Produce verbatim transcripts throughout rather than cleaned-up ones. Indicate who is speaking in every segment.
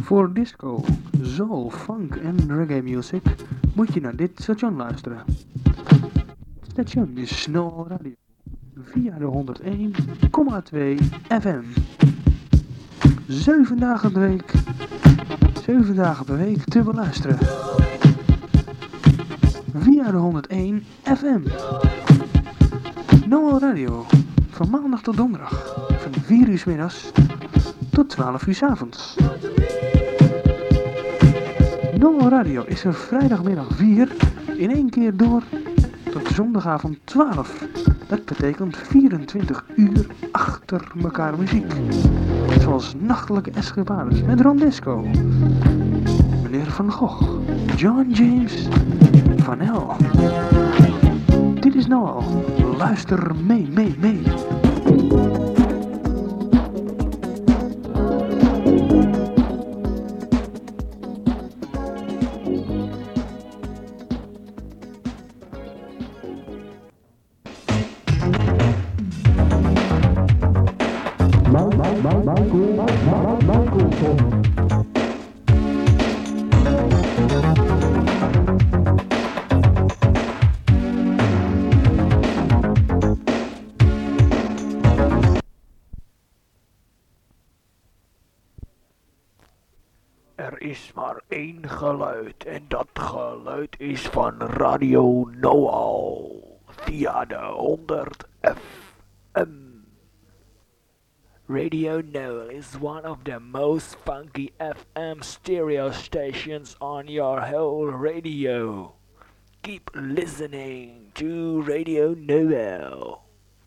Speaker 1: Voor disco, soul, funk en reggae music moet je naar dit station luisteren. Het station is Snow Radio via de honderd één komma twee F M. Zeven dagen per week, zeven dagen per week te beluisteren. Via de honderd één F M. Snow Radio, van maandag tot donderdag, van vier uur 's middags tot twaalf uur 's avonds. Nomo Radio is er vrijdagmiddag vier in één keer door tot zondagavond twaalf. Dat betekent vierentwintig uur achter elkaar muziek. Zoals Nachtelijke Escapades met Ron Disco, Meneer Van Gogh, John James, Van El. Dit is Noel. Luister mee, mee, mee.
Speaker 2: Er is maar één geluid en dat geluid is van Radio Noal via de honderd F M. Radio Noal is one of the most funky F M stereo stations on your whole radio. Keep listening to Radio Noal.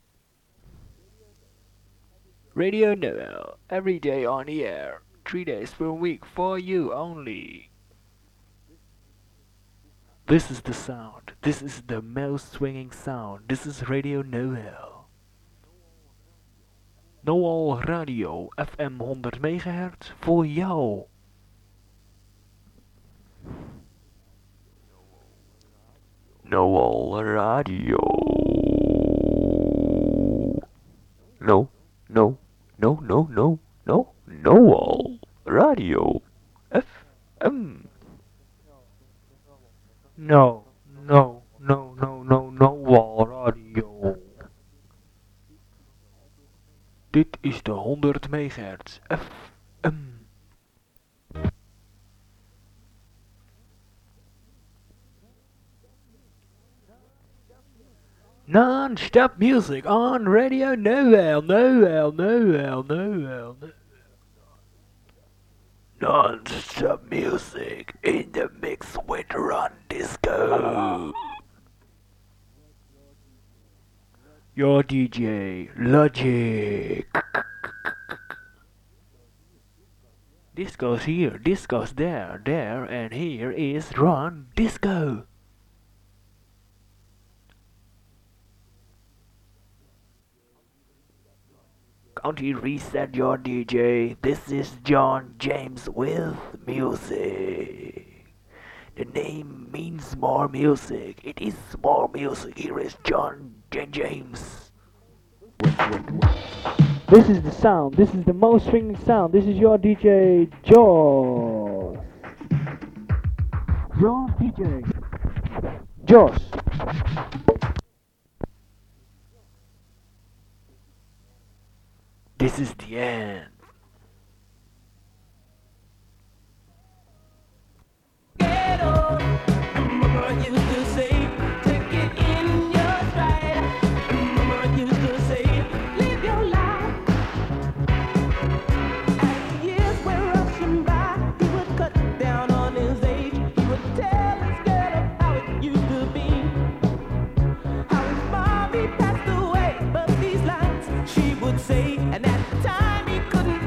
Speaker 2: Radio Noal, every day on the air. Three days per week for you only. This is the sound. This is the most swinging sound. This is Radio Noal. Noal Radio F M honderd megahertz voor jou. Noal Radio. No, no, no, no, no, no. Noal Radio F M. No, no, no, no, no, Noal Radio. Dit is de honderd megahertz F M. Non-stop music on Radio Noal, Noal, Noal, Noal. Non-stop music in the mix with Ron Disco. Your D J, Logic. Disco's here, disco's there, there, and here is Ron Disco. County reset your D J. This is John James with music. The name means more music. It is more music. Here is John J James. This is the sound. This is the most swinging sound. This is your D J Joss. Your D J Joss. This is the end. Get on, Mama used to say, take it in your stride. Mama used to say, live your life. As the years were rushing by, he would cut down on his age. He would tell his girl of how it used to be. How his mommy passed away, but these lines she would say, and at the time he couldn't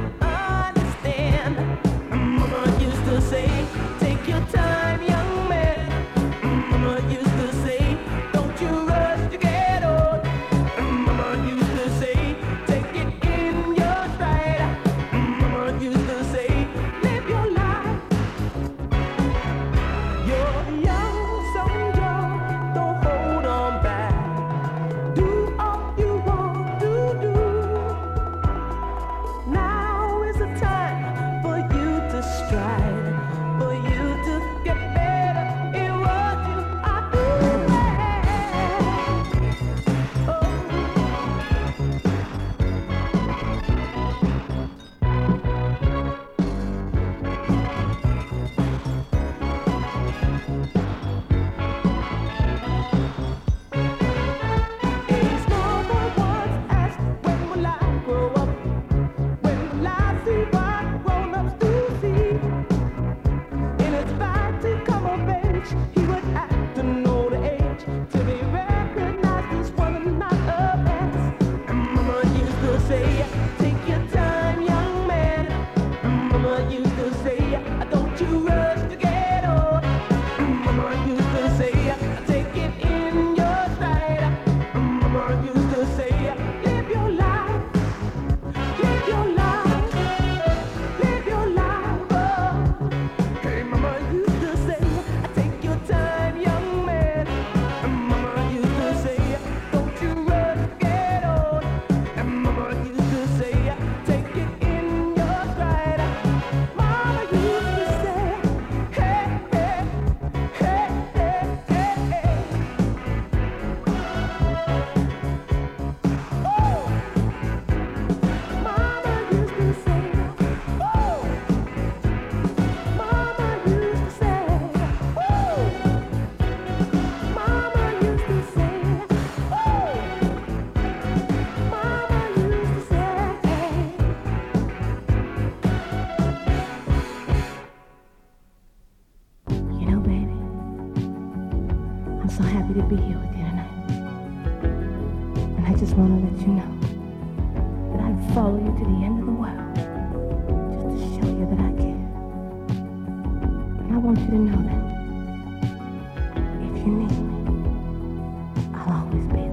Speaker 3: just want to let you know that I'd follow you to the end of the world just to show you that I care. And I want you to know that if you need me, I'll always be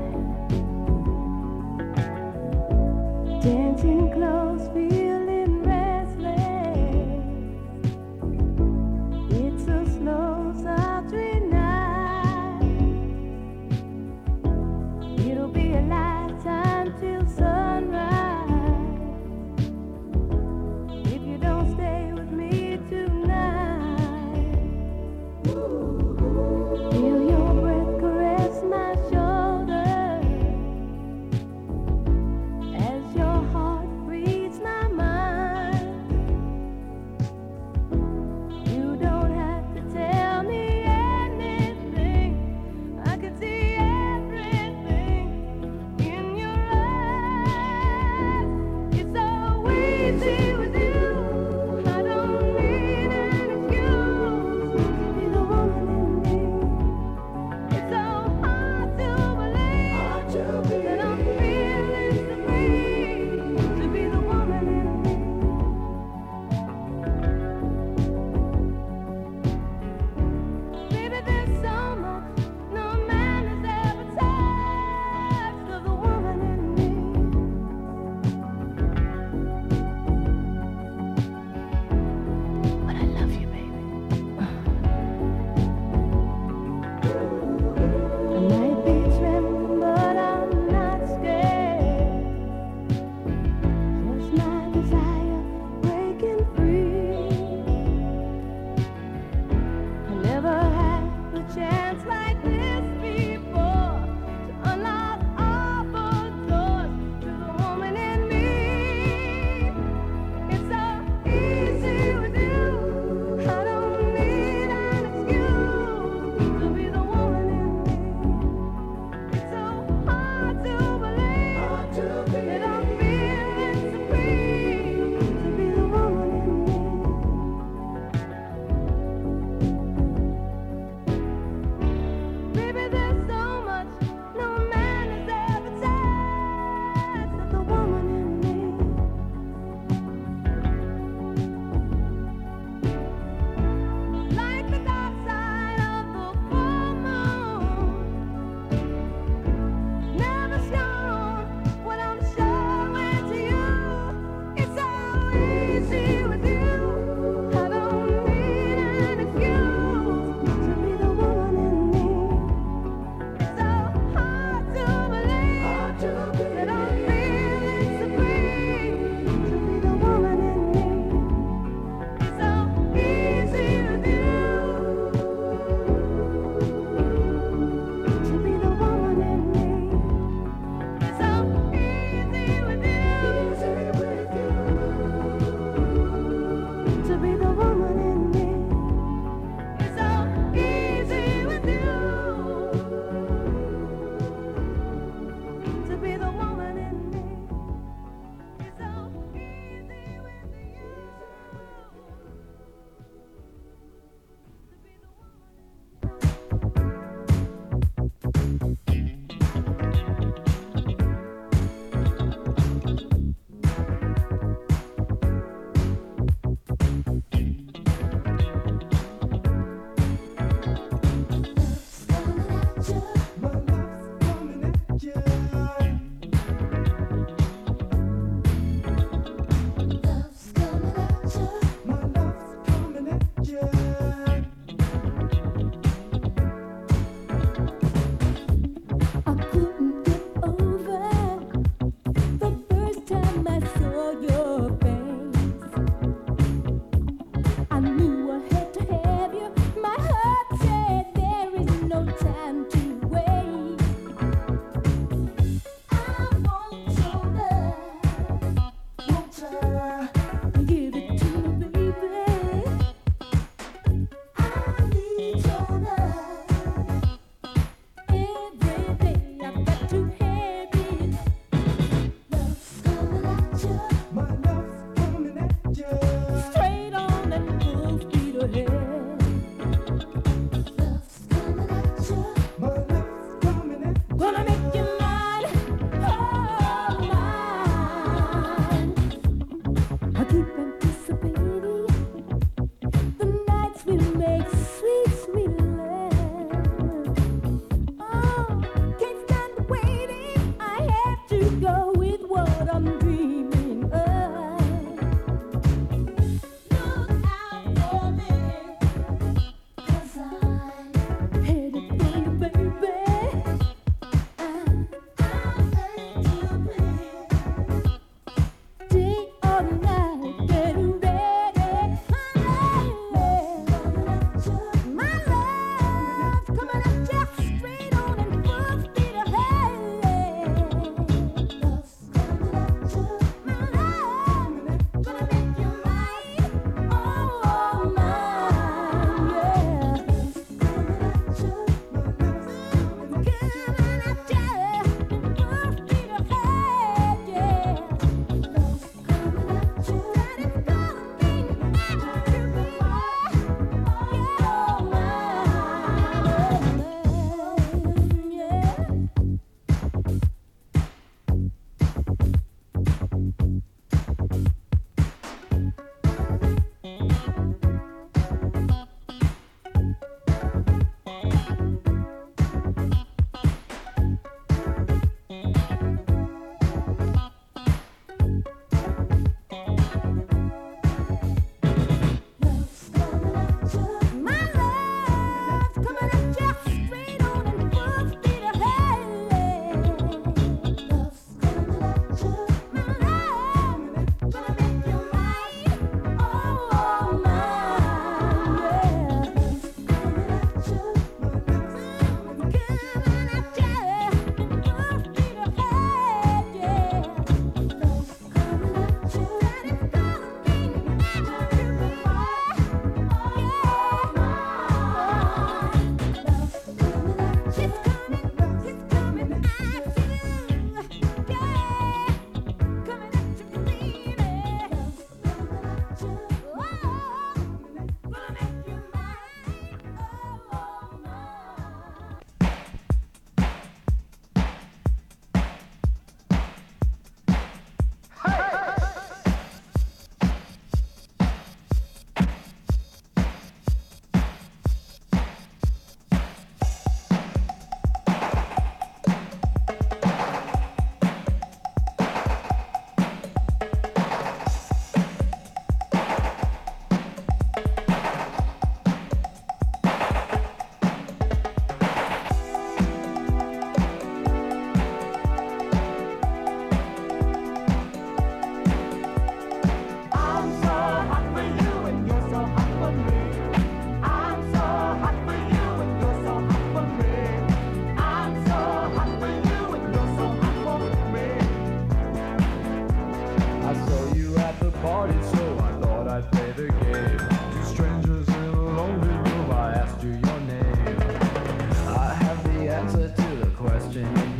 Speaker 3: there. Dancing close, feeling restless. It's a slow, sultry night. It'll be a lifetime till sunrise if you don't stay with me tonight. Feel your breath.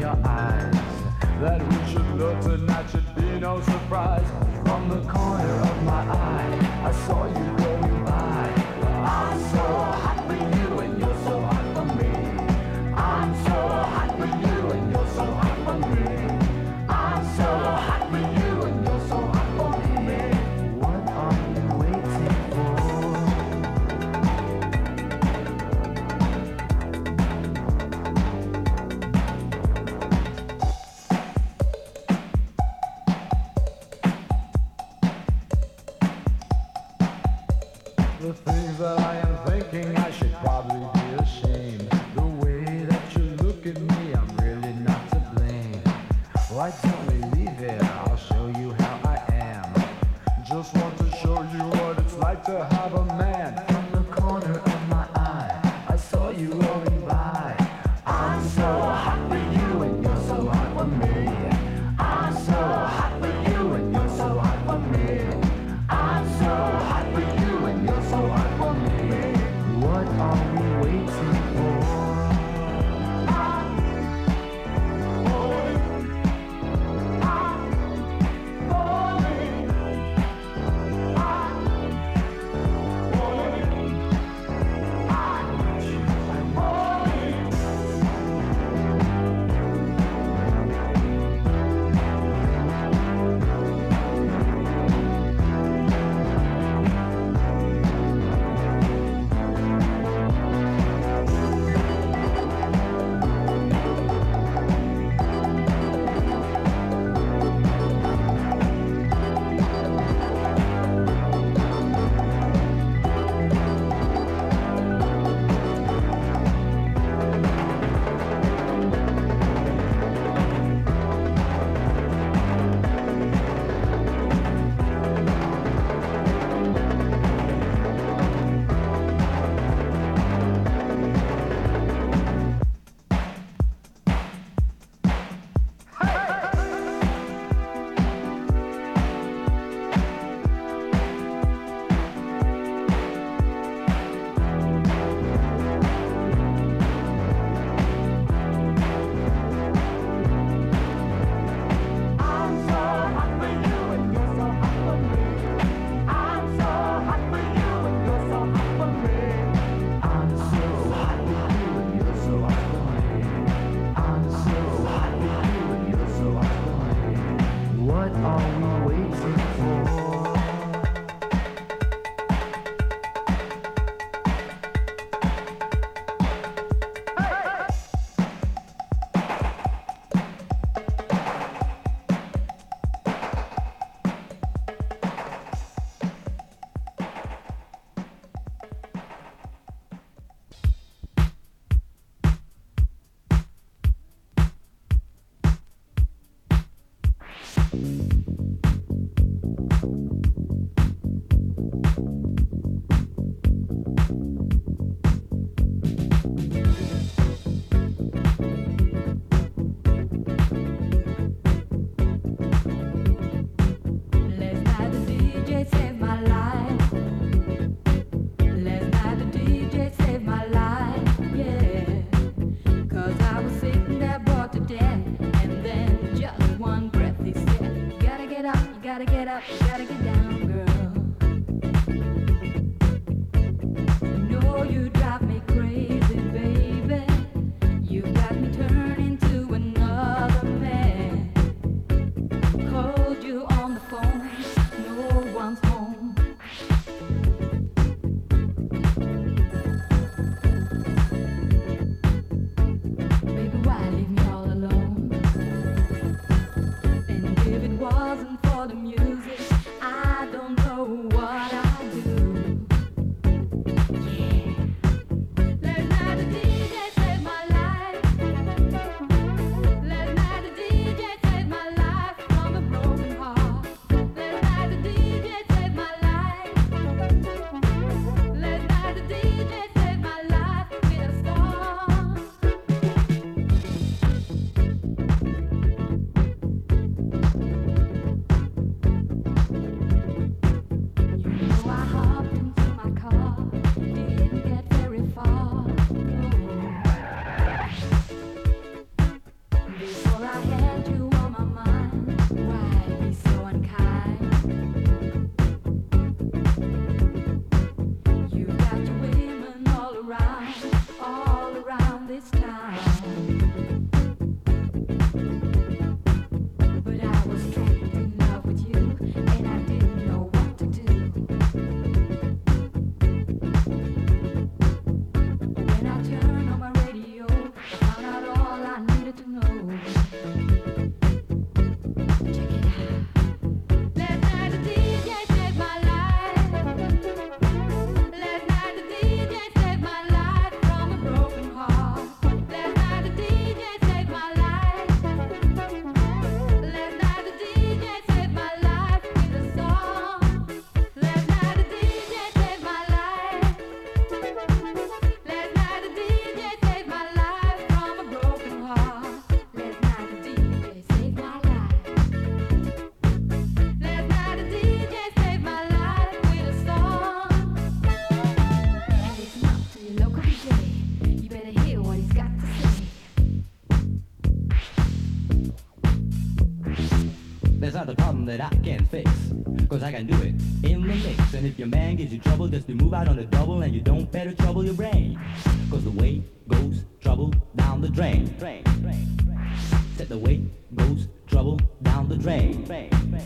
Speaker 4: your eyes. That we should look tonight should be no surprise. From the corner of my eye, I saw you going by. I'm so hot for you and you're so hot for me. I'm so hot for you and you're so hot for me. I'm so hot for you and you're so hot for me. What are you waiting for? The things that I am thinking, I should probably be ashamed. The way that you look at me, I'm really not to blame. Why don't we leave it? I'll show you how I am. Just want to show you what it's like to have a man. From the corner of my eye, I saw you rolling by. I'm so hot for you and you're so hot for me. I'm so hot for you and you're so hot for me. I'm so hot for you and you're so hot for me. What are we waiting for?
Speaker 5: There's not a problem that I can't fix, cause I can do it in the mix. And if your man gives you trouble, just to move out on the double, and you don't better trouble your brain, cause the weight goes trouble down the drain. Drain, drain, drain. Said the weight goes trouble down the drain. Drain, drain.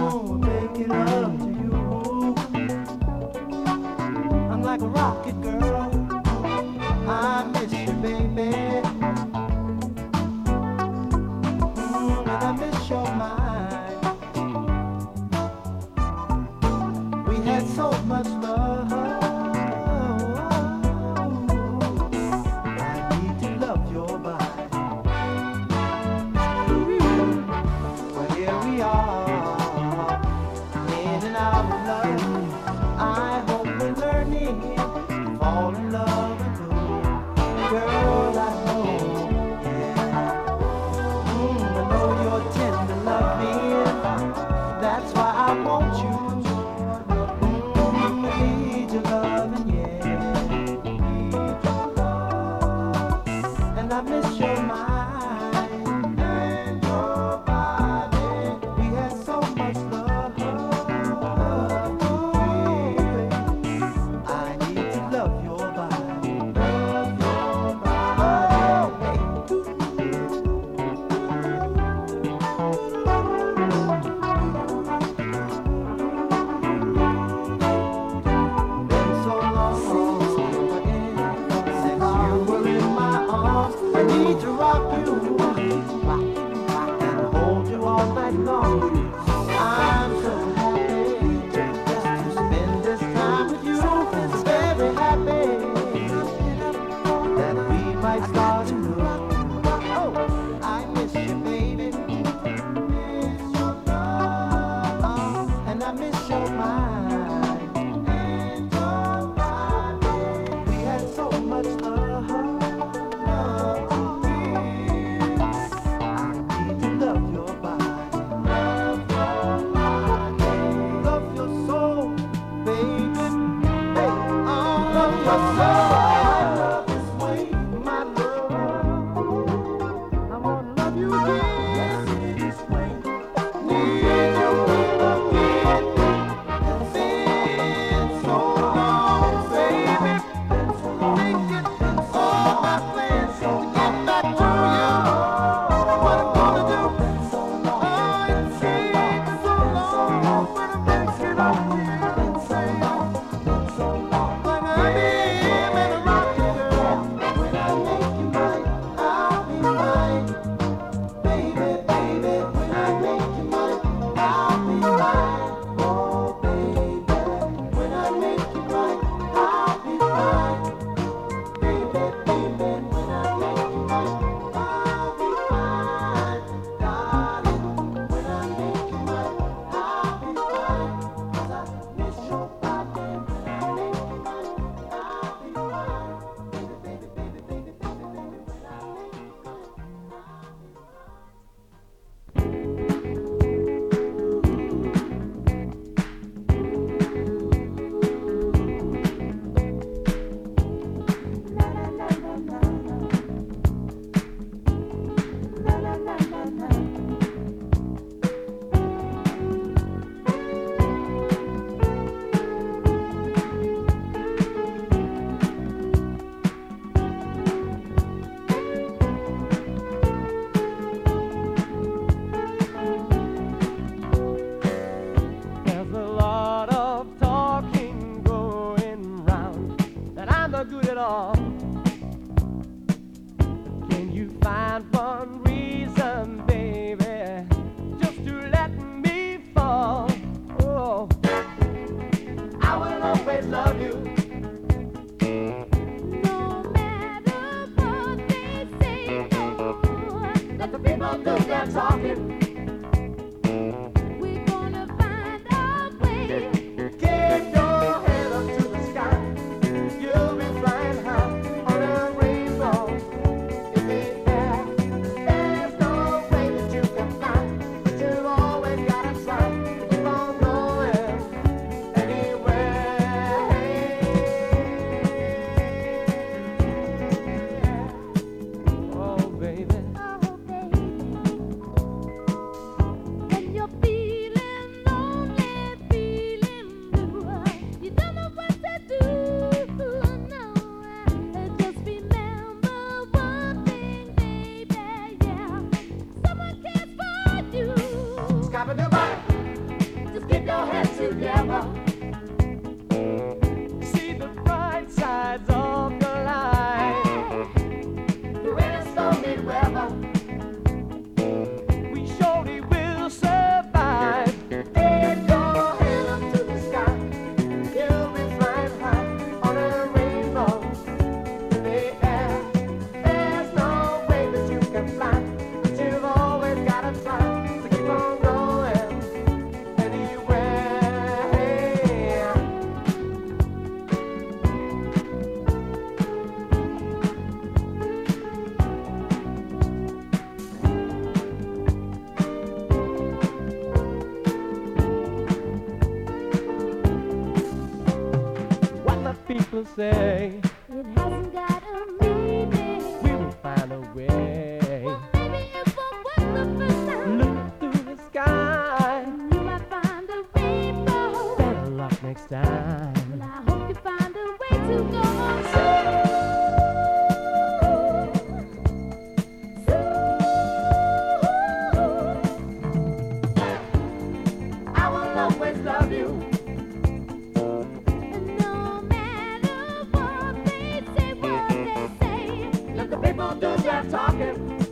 Speaker 6: like a rocket girl. Say
Speaker 3: it hasn't got a meaning.
Speaker 6: We will find a way.
Speaker 3: Well, maybe it won't work the first time.
Speaker 6: Look through the sky.
Speaker 3: You might find a rainbow.
Speaker 6: Better luck next time.
Speaker 3: Well, I hope you find a way to go on soon.
Speaker 6: I will always love you.
Speaker 3: People do their talking.